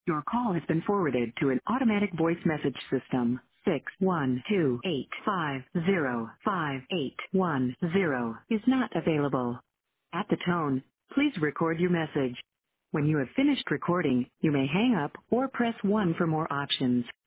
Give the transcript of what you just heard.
Your call has been forwarded to an automatic voice message system. 612-850-5810 is not available. At the tone, please record your message. When you have finished recording, you may hang up or press 1 for more options.